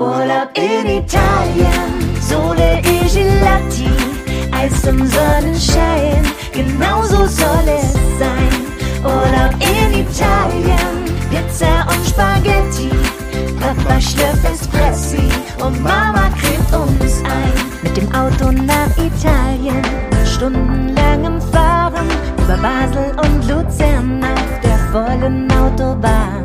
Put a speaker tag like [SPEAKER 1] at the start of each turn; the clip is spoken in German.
[SPEAKER 1] Urlaub in Italien, Sole e Gelati, Eis im Sonnenschein, genau so soll es sein. Urlaub in Italien, Pizza und Spaghetti, Papa schlürft Espressi und Mama cremt uns ein. Mit dem Auto nach Italien, stundenlangem Fahren über Basel und Luzern auf der vollen Autobahn.